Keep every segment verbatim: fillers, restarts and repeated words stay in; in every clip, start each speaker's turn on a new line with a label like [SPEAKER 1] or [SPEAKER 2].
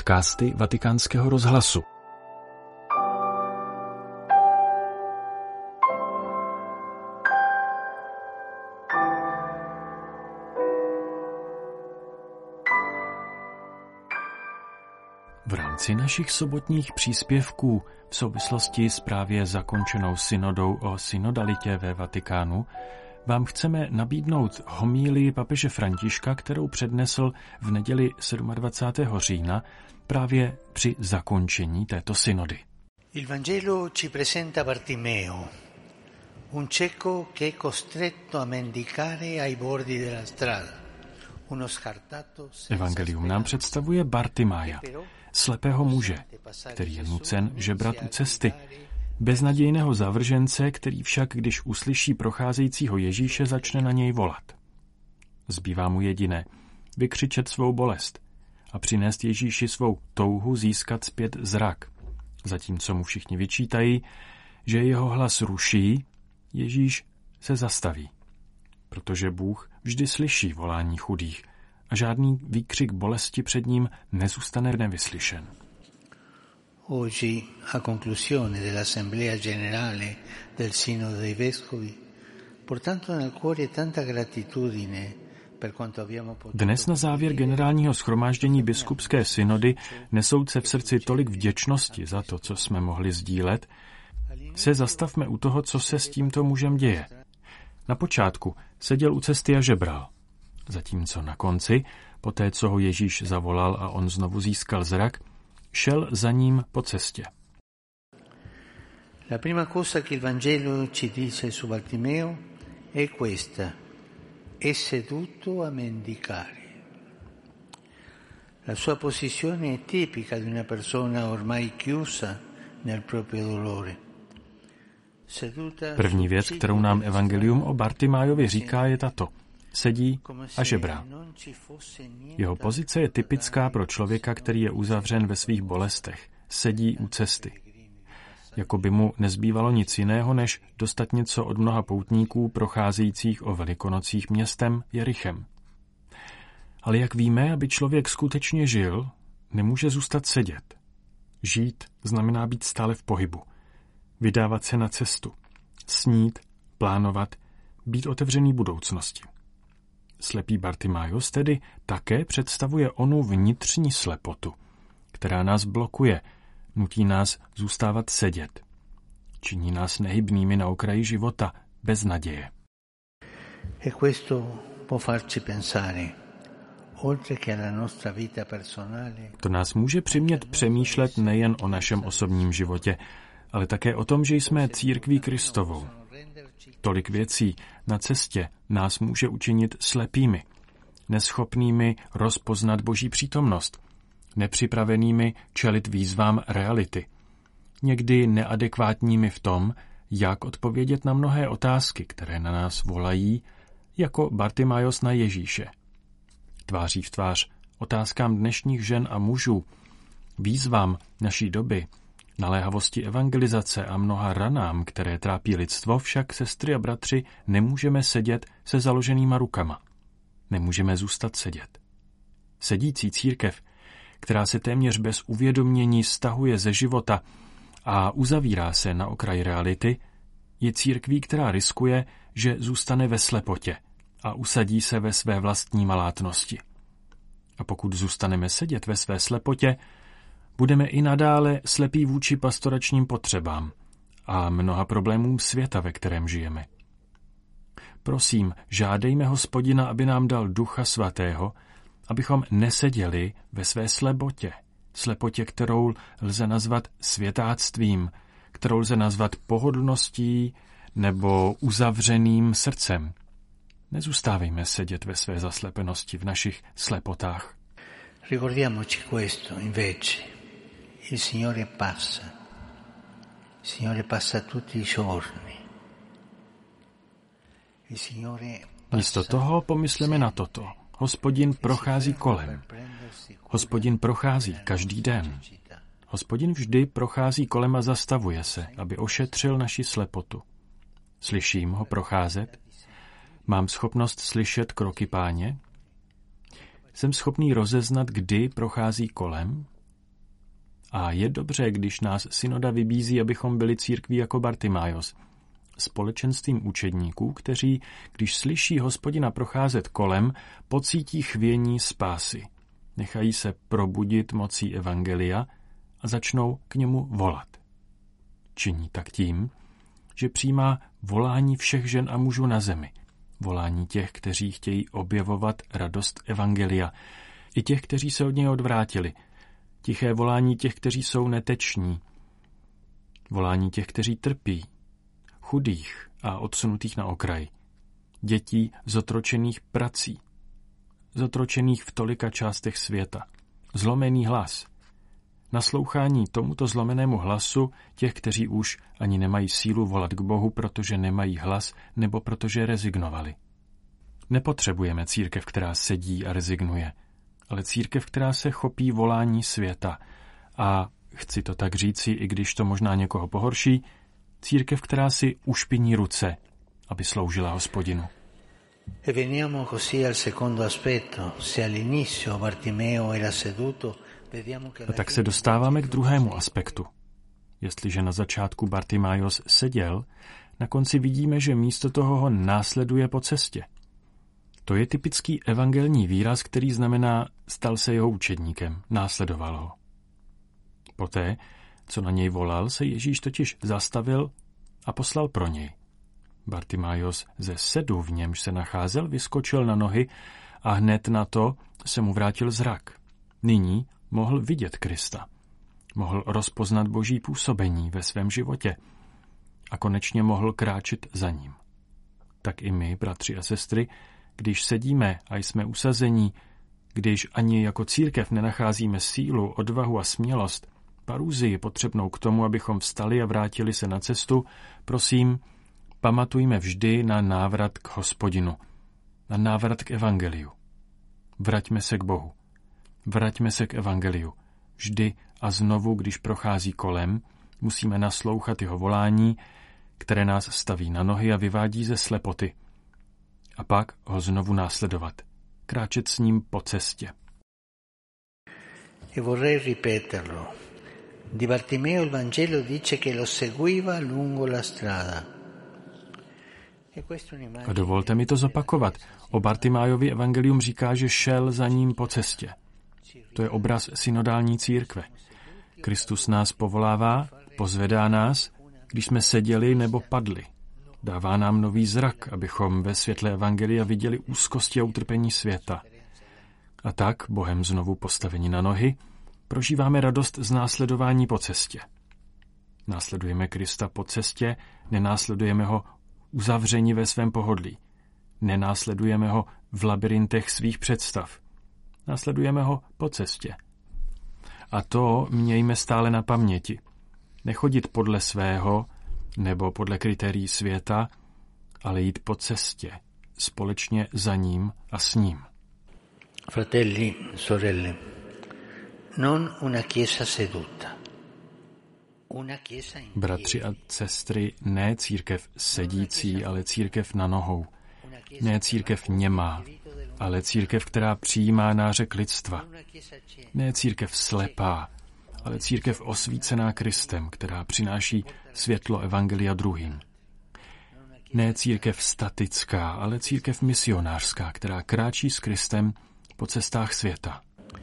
[SPEAKER 1] podcasty Vatikánského rozhlasu. V rámci našich sobotních příspěvků v souvislosti s právě zakončenou synodou o synodalitě ve Vatikánu vám chceme nabídnout homílii papeže Františka, kterou přednesl v neděli dvacátého sedmého října právě při zakončení této synody.
[SPEAKER 2] Il Vangelo ci presenta Bartimeo, un cieco che è costretto a mendicare ai bordi della strada. Uno scartato senza
[SPEAKER 1] Evangelium nám představuje Bartimája, slepého muže, který je nucen žebrat u cesty, beznadějného zavržence, který však, když uslyší procházejícího Ježíše, začne na něj volat. Zbývá mu jediné, vykřičet svou bolest a přinést Ježíši svou touhu získat zpět zrak. Zatímco mu všichni vyčítají, že jeho hlas ruší, Ježíš se zastaví, protože Bůh vždy slyší volání chudých a žádný výkřik bolesti před ním nezůstane nevyslyšen.
[SPEAKER 2] Oggi, a conclusione dell'Assemblea Generale del Sinodo dei Vescovi, portando nel cuore tanta gratitudine per quanto abbiamo potuto.
[SPEAKER 1] Dnes na závěr generálního shromáždění biskupské synody, nesouce v srdci tolik vděčnosti za to, co jsme mohli sdílet, se zastavme u toho, co se s tímto mužem děje. Na počátku seděl u cesty a žebral, zatímco na konci, poté co ho Ježíš zavolal a on znovu získal zrak, šel za ním po cestě.
[SPEAKER 2] La prima cosa che il Vangelo ci dice su Bartimeo è questa: è seduto a mendicare. La sua posizione è tipica di una persona ormai chiusa nel proprio dolore.
[SPEAKER 1] První věc, kterou nám Evangelium o Bartimájovi říká, je tato. Sedí a žebrá. Jeho pozice je typická pro člověka, který je uzavřen ve svých bolestech. Sedí u cesty. Jako by mu nezbývalo nic jiného, než dostat něco od mnoha poutníků procházejících o velikonocích městem Jerichem. Ale jak víme, aby člověk skutečně žil, nemůže zůstat sedět. Žít znamená být stále v pohybu. Vydávat se na cestu. Snít, plánovat, být otevřený budoucnosti. Slepý Bartimájos tedy také představuje onu vnitřní slepotu, která nás blokuje, nutí nás zůstávat sedět. Činí nás nehybnými na okraji života, bez naděje.
[SPEAKER 2] E questo può farci pensare, oltre che alla nostra vita personale.
[SPEAKER 1] To nás může přimět přemýšlet nejen o našem osobním životě, ale také o tom, že jsme církví Kristovou. Tolik věcí na cestě nás může učinit slepými, neschopnými rozpoznat Boží přítomnost, nepřipravenými čelit výzvám reality, někdy neadekvátními v tom, jak odpovědět na mnohé otázky, které na nás volají, jako Bartimájos na Ježíše. Tváří v tvář otázkám dnešních žen a mužů, výzvám naší doby, naléhavosti evangelizace a mnoha ranám, které trápí lidstvo, však, sestry a bratři, nemůžeme sedět se založenýma rukama. Nemůžeme zůstat sedět. Sedící církev, která se téměř bez uvědomění stahuje ze života a uzavírá se na okraj reality, je církví, která riskuje, že zůstane ve slepotě a usadí se ve své vlastní malátnosti. A pokud zůstaneme sedět ve své slepotě, budeme i nadále slepí vůči pastoračním potřebám a mnoha problémům světa, ve kterém žijeme. Prosím, žádejme Hospodina, aby nám dal Ducha Svatého, abychom neseděli ve své slepotě, slepotě, kterou lze nazvat světáctvím, kterou lze nazvat pohodlností nebo uzavřeným srdcem. Nezůstávejme sedět ve své zaslepenosti, v našich slepotách.
[SPEAKER 2] Ricordiamoci questo, invece. Il Signore passa. Il Signore passa tutti i giorni. Il Signore
[SPEAKER 1] Místo toho pomysleme na toto. Hospodin prochází kolem. Hospodin prochází každý den. Hospodin vždy prochází kolem a zastavuje se, aby ošetřil naši slepotu. Slyším ho procházet? Mám schopnost slyšet kroky Páně? Jsem schopný rozeznat, kdy prochází kolem? A je dobře, když nás synoda vybízí, abychom byli církví jako Bartimájos, společenstvím učedníků, kteří, když slyší Hospodina procházet kolem, pocítí chvění spásy. Nechají se probudit mocí evangelia a začnou k němu volat. Činí tak tím, že přijímá volání všech žen a mužů na zemi, volání těch, kteří chtějí objevovat radost evangelia, i těch, kteří se od něj odvrátili, tiché volání těch, kteří jsou neteční, volání těch, kteří trpí, chudých a odsunutých na okraj, dětí zotročených prací, zotročených v tolika částech světa, zlomený hlas, naslouchání tomuto zlomenému hlasu těch, kteří už ani nemají sílu volat k Bohu, protože nemají hlas nebo protože rezignovali. Nepotřebujeme církev, která sedí a rezignuje, ale církev, která se chopí volání světa a, chci to tak říci, i když to možná někoho pohorší, církev, která si ušpiní ruce, aby sloužila Hospodinu.
[SPEAKER 2] E veniamo così al secondo aspetto. Se all'inizio Bartimeo era seduto, vediamo che
[SPEAKER 1] a tak se dostáváme k druhému aspektu. Jestliže na začátku Bartimájos seděl, na konci vidíme, že místo toho ho následuje po cestě. To je typický evangelní výraz, který znamená stal se jeho učedníkem, následoval ho. Poté, co na něj volal, se Ježíš totiž zastavil a poslal pro něj. Bartimájos ze sedu, v němž se nacházel, vyskočil na nohy a hned na to se mu vrátil zrak. Nyní mohl vidět Krista. Mohl rozpoznat Boží působení ve svém životě a konečně mohl kráčet za ním. Tak i my, bratři a sestry, když sedíme a jsme usazení, když ani jako církev nenacházíme sílu, odvahu a smělost, paruzii potřebnou k tomu, abychom vstali a vrátili se na cestu, prosím, pamatujme vždy na návrat k Hospodinu, na návrat k evangeliu. Vraťme se k Bohu. Vraťme se k evangeliu. Vždy a znovu, když prochází kolem, musíme naslouchat jeho volání, které nás staví na nohy a vyvádí ze slepoty. A pak ho znovu následovat. Kráčet s ním po cestě.
[SPEAKER 2] E vorrei ripeterlo. Di Bartimeo il Vangelo dice che lo seguiva lungo la strada.
[SPEAKER 1] A dovolte mi to zopakovat. O Bartimájovi evangelium říká, že šel za ním po cestě. To je obraz synodální církve. Kristus nás povolává, pozvedá nás, když jsme seděli nebo padli. Dává nám nový zrak, abychom ve světle evangelia viděli úzkosti a utrpení světa. A tak, Bohem znovu postaveni na nohy, prožíváme radost z následování po cestě. Následujeme Krista po cestě, nenásledujeme ho uzavřeni ve svém pohodlí. Nenásledujeme ho v labyrintech svých představ. Následujeme ho po cestě. A to mějme stále na paměti. Nechodit podle svého nebo podle kritérií světa, ale jít po cestě, společně za ním a s ním.
[SPEAKER 2] Fratelli, sorelle, non una chiesa seduta.
[SPEAKER 1] Bratři a sestry, ne církev sedící, ale církev na nohou. Ne církev němá, ale církev, která přijímá nářek lidstva. Ne církev slepá, ale církev osvícená Kristem, která přináší světlo evangelia druhým. Ne církev statická, ale církev misionářská, která kráčí s Kristem po cestách světa.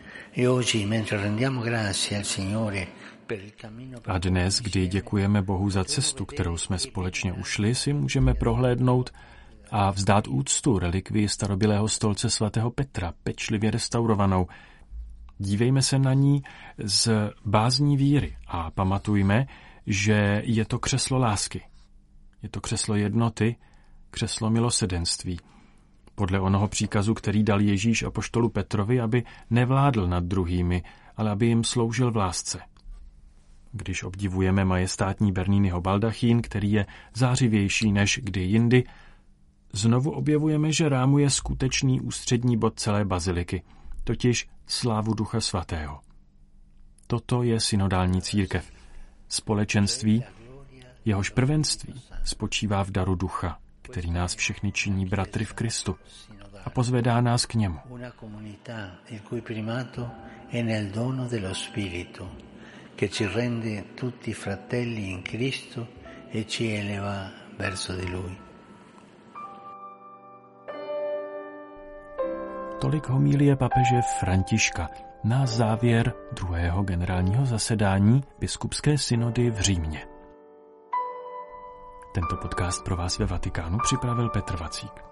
[SPEAKER 1] A dnes, kdy děkujeme Bohu za cestu, kterou jsme společně ušli, si můžeme prohlédnout a vzdát úctu relikvii starobylého stolce svatého Petra, pečlivě restaurovanou. Dívejme se na ní z bázní víry a pamatujme, že je to křeslo lásky. Je to křeslo jednoty, křeslo milosedenství. Podle onoho příkazu, který dal Ježíš apoštolu Petrovi, aby nevládl nad druhými, ale aby jim sloužil v lásce. Když obdivujeme majestátní Berniniho baldachín, který je zářivější než kdy jindy, znovu objevujeme, že rámuje skutečný ústřední bod celé baziliky, totiž slávu Ducha Svatého. Toto je synodální církev. Společenství, jehož prvenství spočívá v daru Ducha, který nás všechny činí bratry v Kristu a pozvedá nás k němu.
[SPEAKER 2] che ci rende tutti fratelli in Cristo e ci eleva verso di Lui.
[SPEAKER 1] Tolik homilie papeže Františka na závěr druhého generálního zasedání biskupské synody v Římě. Tento podcast pro vás ve Vatikánu připravil Petr Vacík.